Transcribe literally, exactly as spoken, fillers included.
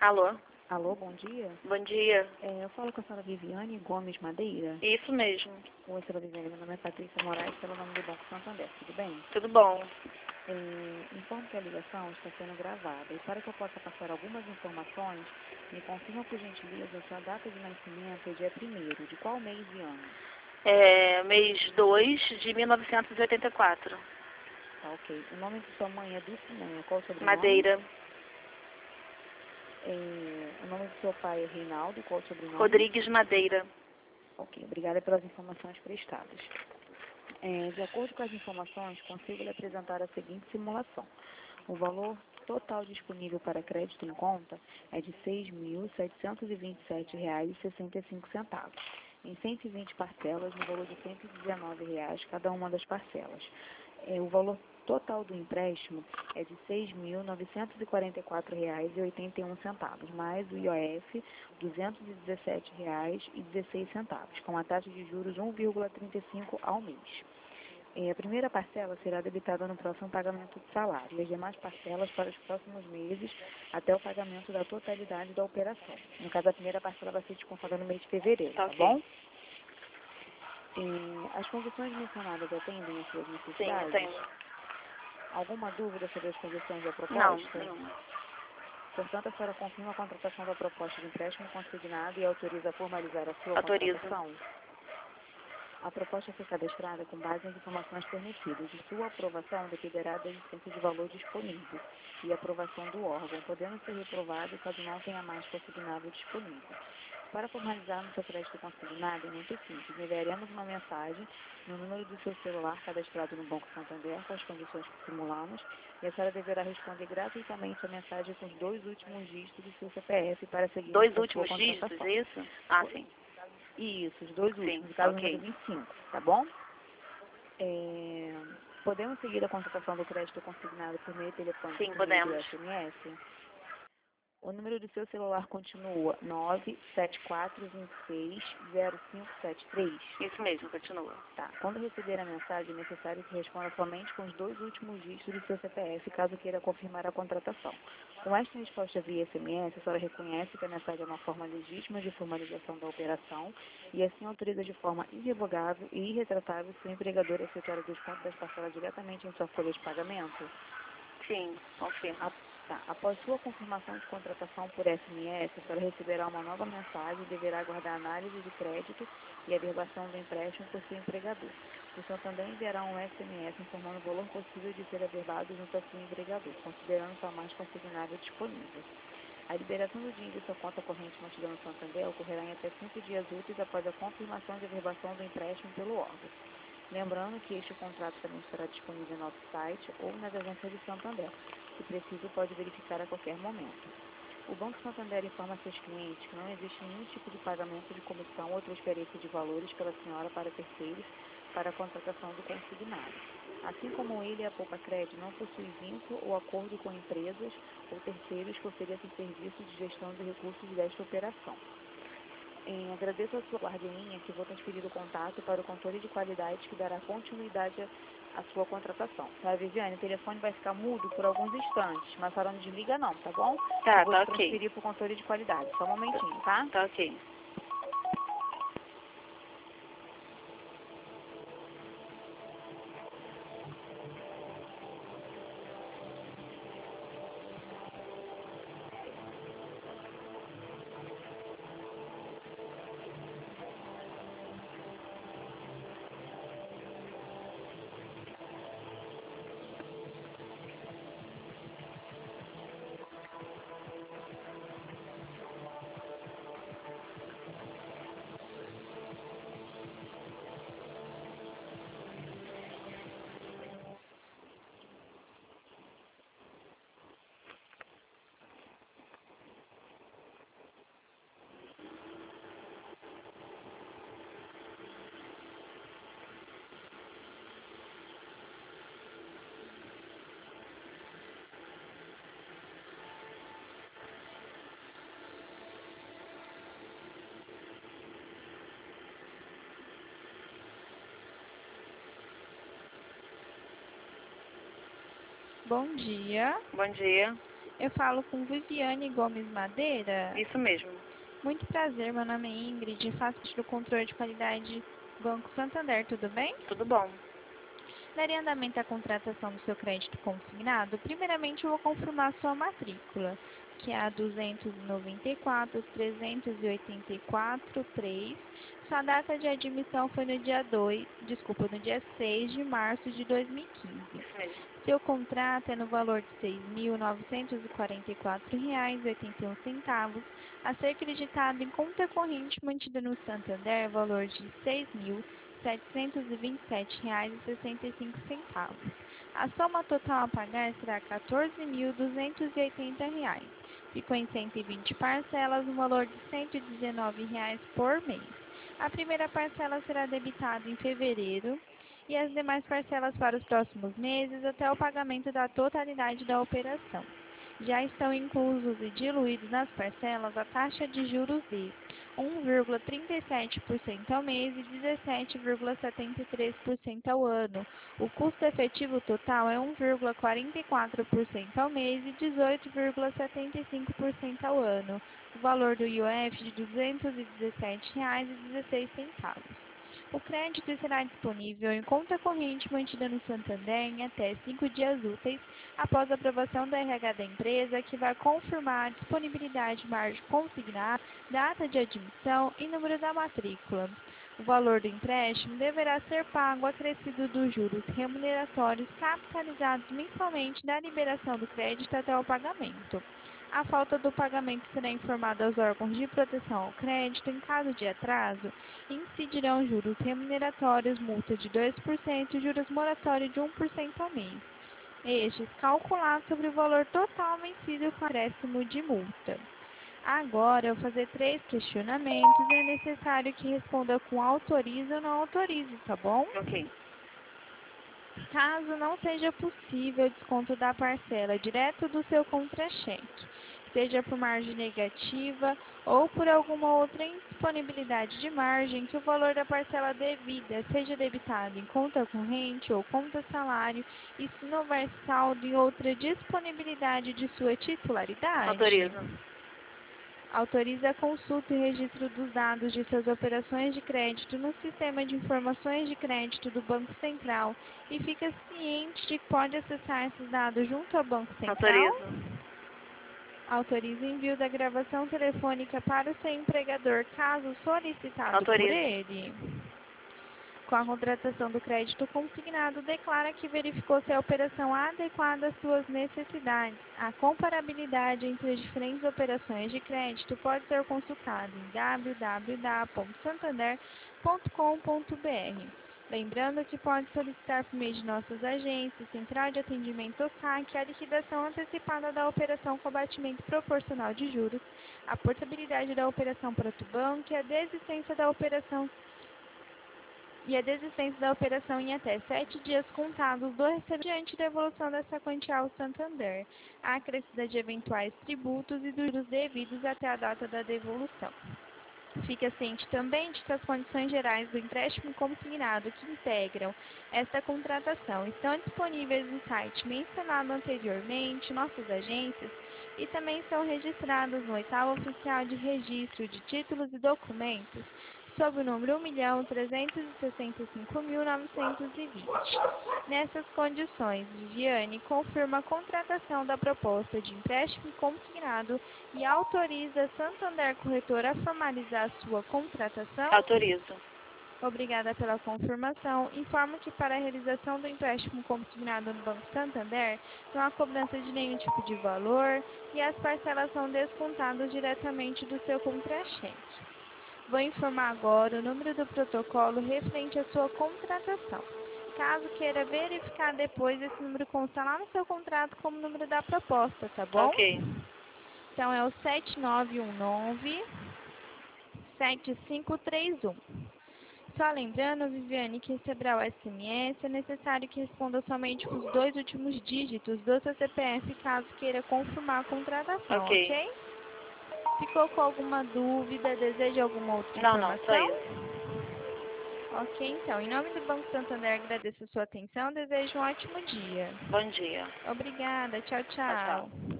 Alô? Alô, bom dia. Bom dia. É, eu falo com a senhora Viviane Gomes Madeira. Isso mesmo. Oi, senhora Viviane, meu nome é Patrícia Moraes, pelo nome do Banco Santander, tudo bem? Tudo bom? É, informo que a ligação está sendo gravada e para que eu possa passar algumas informações, me confirma por gentileza sua data de nascimento e dia primeiro, de qual mês e ano? É mês dois de mil novecentos e oitenta e quatro. Tá, ok. O nome de sua mãe é Dulcinea, qual o sobrenome? Madeira. É, o nome do seu pai é Reinaldo, qual o sobrenome? Rodrigues Madeira. Ok, obrigada pelas informações prestadas. É, de acordo com as informações, consigo lhe apresentar a seguinte simulação. O valor total disponível para crédito em conta é de seis mil setecentos e vinte e sete reais e sessenta e cinco centavos, em cento e vinte parcelas, no valor de cento e dezenove reais cada uma das parcelas. É, o valor total do empréstimo é de seis mil novecentos e quarenta e quatro reais e oitenta e um centavos, mais o I O F duzentos e dezessete reais e dezesseis centavos, com a taxa de juros um vírgula trinta e cinco ao mês. É, a primeira parcela será debitada no próximo pagamento de salário e as demais parcelas para os próximos meses até o pagamento da totalidade da operação. No caso, a primeira parcela vai ser descontada no mês de fevereiro, Tá tá ok. bom? É, as condições mencionadas atendem às suas Sim, necessidades? tem. Alguma dúvida sobre as condições da Não, proposta? nenhuma. Portanto, a senhora confirma a contratação da proposta de empréstimo consignado e autoriza a formalizar a sua Autorizo. contratação? A proposta foi cadastrada com base nas informações fornecidas e sua aprovação dependerá da existência de valor disponível e aprovação do órgão, podendo ser reprovado caso não tenha mais consignado disponível. Para formalizar no seu crédito consignado é muito simples. Enviaremos uma mensagem no número do seu celular cadastrado no Banco Santander com as condições que simulamos e a senhora deverá responder gratuitamente a mensagem com os dois últimos dígitos do seu C P F para seguir Dois com a sua últimos dígitos, contratação. é isso? Ah, sim. Isso, os dois Sim, últimos, no caso ok. número vinte e cinco, tá bom? É, podemos seguir a contratação do crédito consignado por meio telefônico, Sim, por meio do podemos. S M S? O número do seu celular continua nove sete quatro dois seis zero cinco sete três. Isso mesmo, continua. Tá. Quando receber a mensagem, é necessário que responda somente com os dois últimos dígitos do seu C P F, caso queira confirmar a contratação. Com esta resposta via S M S, a senhora reconhece que a mensagem é uma forma legítima de formalização da operação e assim autoriza de forma irrevogável e irretratável seu empregador a efetuar o desconto das parcelas diretamente em sua folha de pagamento? Sim, confirmo. A- tá. Após sua confirmação de contratação por S M S, a senhora receberá uma nova mensagem e deverá aguardar a análise de crédito e averbação do empréstimo por seu empregador. O Santander enviará um S M S informando o valor possível de ser averbado junto ao seu empregador, considerando sua mais consignável disponível. A liberação do dinheiro de sua conta corrente mantida no Santander ocorrerá em até cinco dias úteis após a confirmação de averbação do empréstimo pelo órgão. Lembrando que este contrato também estará disponível no nosso site ou nas agências do Santander. Se preciso, pode verificar a qualquer momento. O Banco Santander informa a seus clientes que não existe nenhum tipo de pagamento de comissão ou transferência de valores pela senhora para terceiros para a contratação do consignado. Assim como ele e a Poupa Crédito não possui vínculo ou acordo com empresas ou terceiros que ofereçam serviços de gestão de recursos desta operação. Em, agradeço a sua guarda em linha, que vou transferir o contato para o controle de qualidade que dará continuidade à sua contratação. Tá, Viviane? O telefone vai ficar mudo por alguns instantes, mas a senhora não desliga não, tá bom? Tá, Eu vou tá ok. transferir para o controle de qualidade. Só um momentinho, tá? Tá ok. Bom dia. Bom dia. Eu falo com Viviane Gomes Madeira. Isso mesmo. Muito prazer, meu nome é Ingrid, faço parte do controle de qualidade Banco Santander, tudo bem? Tudo bom. Daria andamento à contratação do seu crédito consignado? Primeiramente, eu vou confirmar a sua matrícula, que é a duzentos e noventa e quatro, trezentos e oitenta e quatro, três. Sua data de admissão foi no dia dois, desculpa, no dia seis de março de dois mil e quinze. Isso mesmo. Seu contrato é no valor de seis mil novecentos e quarenta e quatro reais e oitenta e um centavos, a ser acreditado em conta corrente mantida no Santander, valor de seis mil setecentos e vinte e sete reais e sessenta e cinco centavos. A soma total a pagar será quatorze mil duzentos e oitenta reais. Ficou em cento e vinte parcelas, no valor de cento e dezenove reais por mês. A primeira parcela será debitada em fevereiro e as demais parcelas para os próximos meses até o pagamento da totalidade da operação. Já estão inclusos e diluídos nas parcelas a taxa de juros de um vírgula trinta e sete por cento ao mês e dezessete vírgula setenta e três por cento ao ano. O custo efetivo total é um vírgula quarenta e quatro por cento ao mês e dezoito vírgula setenta e cinco por cento ao ano. O valor do I O F de duzentos e dezessete reais e dezesseis centavos. O crédito será disponível em conta corrente mantida no Santander em até cinco dias úteis após a aprovação do R H da empresa, que vai confirmar a disponibilidade de margem consignada, data de admissão e número da matrícula. O valor do empréstimo deverá ser pago acrescido dos juros remuneratórios capitalizados mensalmente da liberação do crédito até o pagamento. A falta do pagamento será informada aos órgãos de proteção ao crédito. Em caso de atraso, incidirão juros remuneratórios, multa de dois por cento e juros moratórios de um por cento ao mês. Estes calculados sobre o valor total vencido com acréscimo de multa. Agora, eu vou fazer três questionamentos e é necessário que responda com autoriza ou não autoriza, tá bom? Ok. Caso não seja possível o desconto da parcela direto do seu contra-cheque, seja por margem negativa ou por alguma outra indisponibilidade de margem, que o valor da parcela devida seja debitado em conta corrente ou conta salário e se não houver saldo em outra disponibilidade de sua titularidade. Autorizo. Autoriza a consulta e registro dos dados de suas operações de crédito no Sistema de Informações de Crédito do Banco Central e fica ciente de que pode acessar esses dados junto ao Banco Central. Autorizo. Autoriza o envio da gravação telefônica para o seu empregador, caso solicitado por Autorizo. ele. Com a contratação do crédito consignado, declara que verificou se a operação adequada às suas necessidades. A comparabilidade entre as diferentes operações de crédito pode ser consultada em w w w ponto santander ponto com ponto b r. Lembrando que pode solicitar por meio de nossas agências, Central de Atendimento ou S A C, a liquidação antecipada da operação com abatimento proporcional de juros, a portabilidade da operação para o banco e a desistência da operação e a desistência da operação em até sete dias contados do recebimento diante da evolução dessa quantia ao Santander, a acrescida de eventuais tributos e dos juros devidos até a data da devolução. Fica ciente também de que as condições gerais do empréstimo consignado que integram esta contratação estão disponíveis no site mencionado anteriormente, nossas agências, e também são registradas no oitavo Oficial de Registro de Títulos e Documentos, sob o número um milhão trezentos e sessenta e cinco mil novecentos e vinte. Nessas condições, Viviane confirma a contratação da proposta de empréstimo consignado e autoriza a Santander Corretora a formalizar a sua contratação. Autorizo. Obrigada pela confirmação. Informo que para a realização do empréstimo consignado no Banco Santander, não há cobrança de nenhum tipo de valor e as parcelas são descontadas diretamente do seu contra-cheque. Vou informar agora o número do protocolo referente à sua contratação. Caso queira verificar depois, esse número consta lá no seu contrato como número da proposta, tá bom? Ok. Então é o sete nove um nove, sete cinco três um. Só lembrando, Viviane, que receberá o S M S, é necessário que responda somente com os dois últimos dígitos do seu C P F, caso queira confirmar a contratação, Ok. ok? Ficou com alguma dúvida? Deseja alguma outra Não, não, só informação? isso. Ok, então, em nome do Banco Santander, agradeço a sua atenção, desejo um ótimo dia. Bom dia. Obrigada, tchau, Tchau, tchau. tchau.